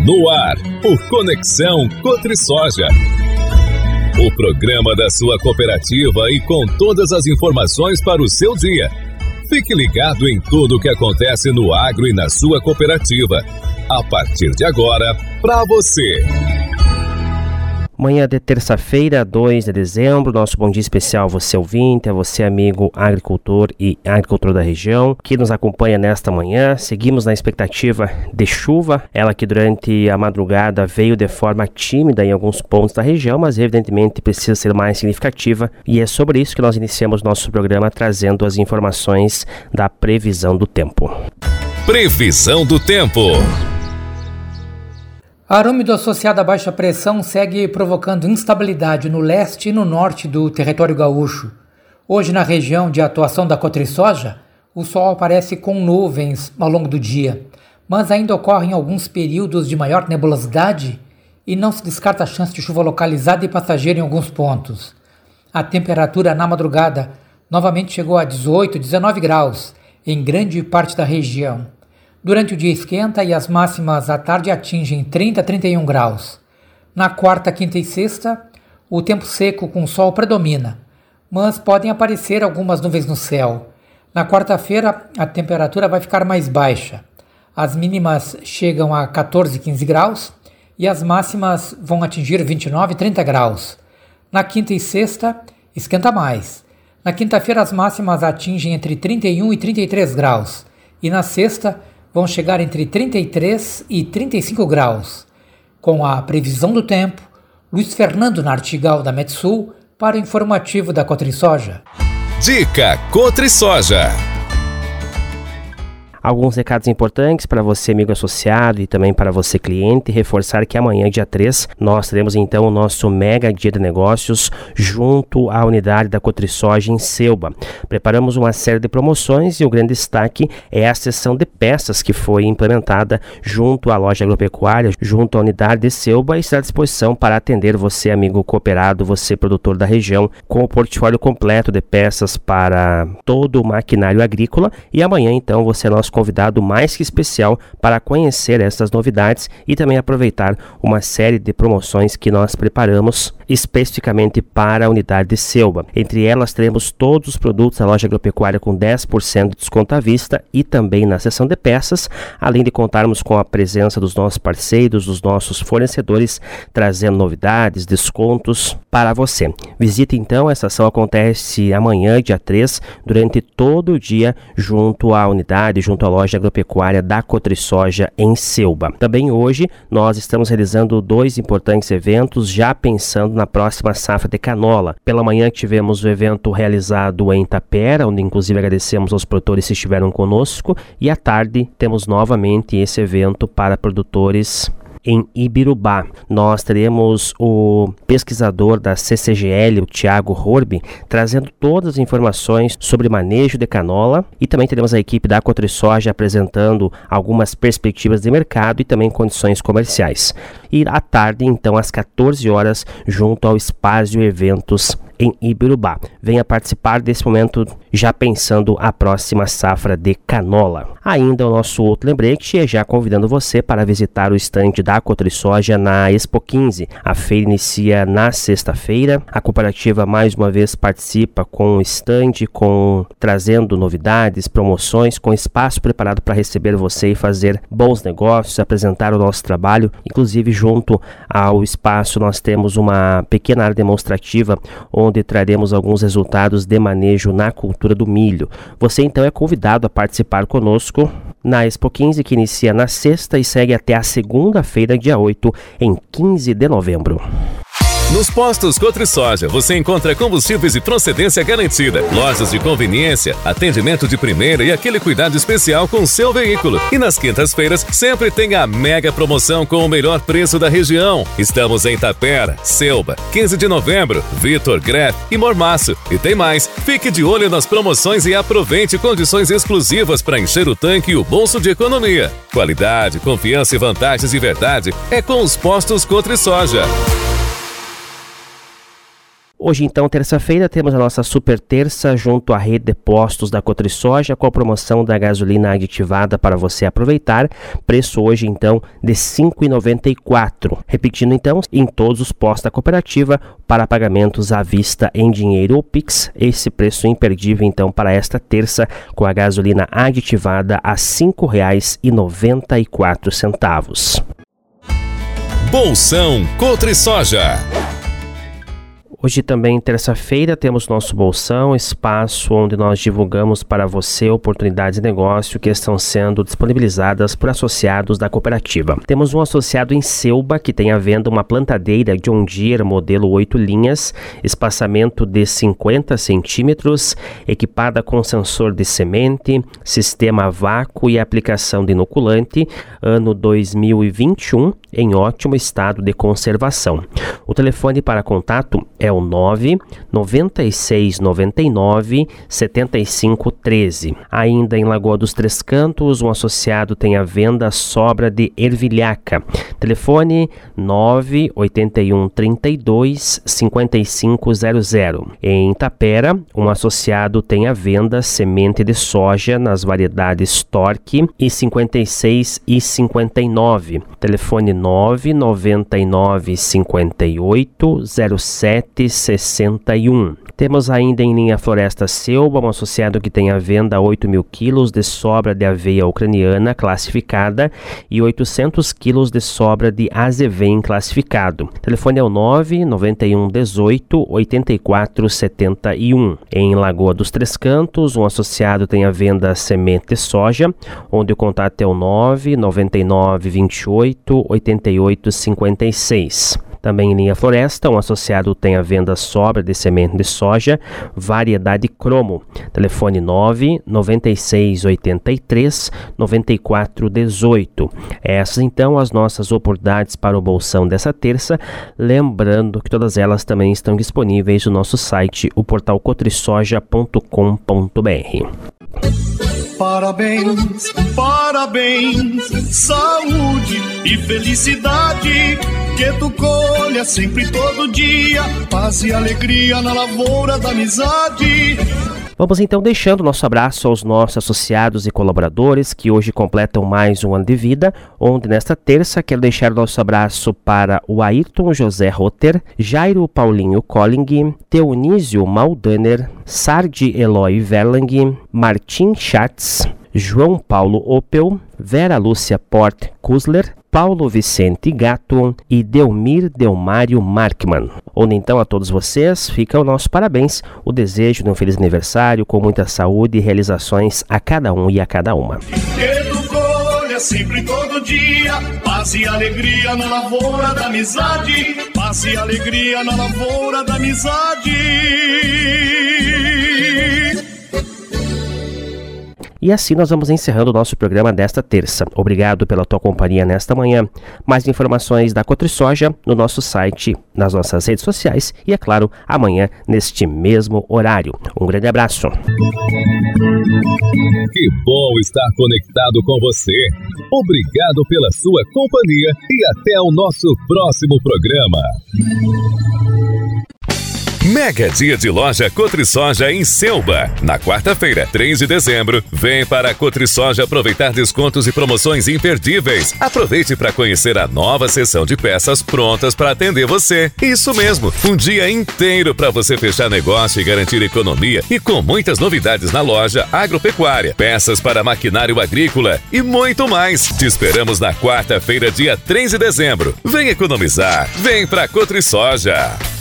No ar, o Conexão Cotrisoja. O programa da sua cooperativa e com todas as informações para o seu dia. Fique ligado em tudo o que acontece no agro e na sua cooperativa. A partir de agora, para você. Manhã de terça-feira, 2 de dezembro, nosso bom dia especial a você ouvinte, a você amigo agricultor e agricultor da região que nos acompanha nesta manhã. Seguimos na expectativa de chuva, ela que durante a madrugada veio de forma tímida em alguns pontos da região, mas evidentemente precisa ser mais significativa, e é sobre isso que nós iniciamos nosso programa trazendo as informações da previsão do tempo. Previsão do tempo. Ar úmido associado à baixa pressão segue provocando instabilidade no leste e no norte do território gaúcho. Hoje, na região de atuação da Cotrisoja, o sol aparece com nuvens ao longo do dia, mas ainda ocorrem alguns períodos de maior nebulosidade e não se descarta a chance de chuva localizada e passageira em alguns pontos. A temperatura na madrugada novamente chegou a 18, 19 graus em grande parte da região. Durante o dia esquenta e as máximas à tarde atingem 30 a 31 graus. Na quarta, quinta e sexta, o tempo seco com sol predomina, mas podem aparecer algumas nuvens no céu. Na quarta-feira, a temperatura vai ficar mais baixa. As mínimas chegam a 14 e 15 graus e as máximas vão atingir 29 e 30 graus. Na quinta e sexta, esquenta mais. Na quinta-feira, as máximas atingem entre 31 e 33 graus. E na sexta, vão chegar entre 33 e 35 graus. Com a previsão do tempo, Luiz Fernando Nartigal da Metsul para o informativo da Cotrisoja. Dica Cotrisoja. Alguns recados importantes para você, amigo associado, e também para você, cliente. Reforçar que amanhã, dia 3, nós teremos então o nosso mega dia de negócios junto à unidade da Cotrisoja em Selba. Preparamos uma série de promoções e o grande destaque é a seção de peças que foi implementada junto à loja agropecuária, junto à unidade de Selba, e está à disposição para atender você, amigo cooperado, você, produtor da região, com o portfólio completo de peças para todo o maquinário agrícola. E amanhã, então, você é nosso convidado mais que especial para conhecer essas novidades e também aproveitar uma série de promoções que nós preparamos especificamente para a unidade de Selba. Entre elas, teremos todos os produtos da loja agropecuária com 10% de desconto à vista e também na seção de peças, além de contarmos com a presença dos nossos parceiros, dos nossos fornecedores, trazendo novidades, descontos para você. Visite então, essa ação acontece amanhã, dia 3, durante todo o dia, junto à unidade, junto à loja agropecuária da Cotrisoja em Selba. Também hoje nós estamos realizando 2 importantes eventos, já pensando na próxima safra de canola. Pela manhã tivemos o evento realizado em Itapera, onde inclusive agradecemos aos produtores que estiveram conosco, e à tarde temos novamente esse evento para produtores em Ibirubá. Nós teremos o pesquisador da CCGL, o Thiago Horby, trazendo todas as informações sobre manejo de canola, e também teremos a equipe da Cotrisoja apresentando algumas perspectivas de mercado e também condições comerciais. E à tarde, então, às 14 horas, junto ao Spazio Eventos em Ibirubá. Venha participar desse momento já pensando a próxima safra de canola. Ainda o nosso outro lembrete é já convidando você para visitar o estande da Cotrisoja na Expo 15. A feira inicia na sexta-feira. A cooperativa mais uma vez participa com o estande, trazendo novidades, promoções, com espaço preparado para receber você e fazer bons negócios, apresentar o nosso trabalho. Inclusive, junto ao espaço, nós temos uma pequena área demonstrativa onde traremos alguns resultados de manejo na cultura do milho. Você então é convidado a participar conosco na Expo 15, que inicia na sexta e segue até a segunda-feira, dia 8, em 15 de novembro. Nos postos Cotrisoja você encontra combustíveis e procedência garantida, lojas de conveniência, atendimento de primeira e aquele cuidado especial com o seu veículo. E nas quintas-feiras sempre tem a mega promoção com o melhor preço da região. Estamos em Itapera, Selba, 15 de novembro, Vitor, Greff e Mormaço. E tem mais, fique de olho nas promoções e aproveite condições exclusivas para encher o tanque e o bolso de economia. Qualidade, confiança e vantagens de verdade é com os postos Cotrisoja. Hoje, então, terça-feira, temos a nossa super terça junto à rede de postos da Cotrisoja com a promoção da gasolina aditivada para você aproveitar. Preço hoje, então, de R$ 5,94. Repetindo, então, em todos os postos da cooperativa para pagamentos à vista em dinheiro ou Pix. Esse preço imperdível, então, para esta terça com a gasolina aditivada a R$ 5,94. Bolsão Cotrisoja. Hoje também, terça-feira, temos nosso Bolsão, espaço onde nós divulgamos para você oportunidades de negócio que estão sendo disponibilizadas por associados da cooperativa. Temos um associado em Selba que tem à venda uma plantadeira John Deere modelo 8 linhas, espaçamento de 50 centímetros, equipada com sensor de semente, sistema a vácuo e aplicação de inoculante, ano 2021, em ótimo estado de conservação. O telefone para contato é o 99699-7513. Ainda em Lagoa dos Três Cantos, um associado tem à venda sobra de ervilhaca. Telefone 98132-5500. Em Itapera, um associado tem à venda semente de soja nas variedades Torque e 56 e 59. Telefone 999580761. Temos ainda em linha Floresta Selva um associado que tem à venda 8.000 quilos de sobra de aveia ucraniana classificada e 800 quilos de sobra de azevém classificado. Telefone é o 99118-8471. Em Lagoa dos Três Cantos, um associado tem à venda semente de soja, onde o contato é o 99928-8856. Também em linha Floresta, um associado tem à venda sobra de semente de soja, variedade Cromo. Telefone 99683-9418. Essas, então, as nossas oportunidades para o Bolsão dessa terça. Lembrando que todas elas também estão disponíveis no nosso site, o portal cotrisoja.com.br. Parabéns, parabéns, saúde e felicidade, que tu colha sempre todo dia, paz e alegria na lavoura da amizade. Vamos então deixando nosso abraço aos nossos associados e colaboradores que hoje completam mais um ano de vida, onde nesta terça quero deixar nosso abraço para o Ayrton José Rotter, Jairo Paulinho Colling, Teonísio Maldaner, Sardi Eloy Verlang, Martim Schatz, João Paulo Opel, Vera Lúcia Port Kusler, Paulo Vicente Gatton e Delmir Delmário Markman. Onde então a todos vocês fica o nosso parabéns, o desejo de um feliz aniversário com muita saúde e realizações a cada um e a cada uma. Sempre todo dia, paz e alegria na lavoura da amizade, paz e alegria na lavoura da amizade. E assim nós vamos encerrando o nosso programa desta terça. Obrigado pela tua companhia nesta manhã. Mais informações da Cotrisoja no nosso site, nas nossas redes sociais e, é claro, amanhã neste mesmo horário. Um grande abraço. Que bom estar conectado com você. Obrigado pela sua companhia e até o nosso próximo programa. Mega Dia de Loja Cotrisoja em Selba. Na quarta-feira, 3 de dezembro, vem para a Cotrisoja aproveitar descontos e promoções imperdíveis. Aproveite para conhecer a nova seção de peças prontas para atender você. Isso mesmo, um dia inteiro para você fechar negócio e garantir economia e com muitas novidades na loja agropecuária, peças para maquinário agrícola e muito mais. Te esperamos na quarta-feira, dia 3 de dezembro. Vem economizar, vem para a Cotrisoja.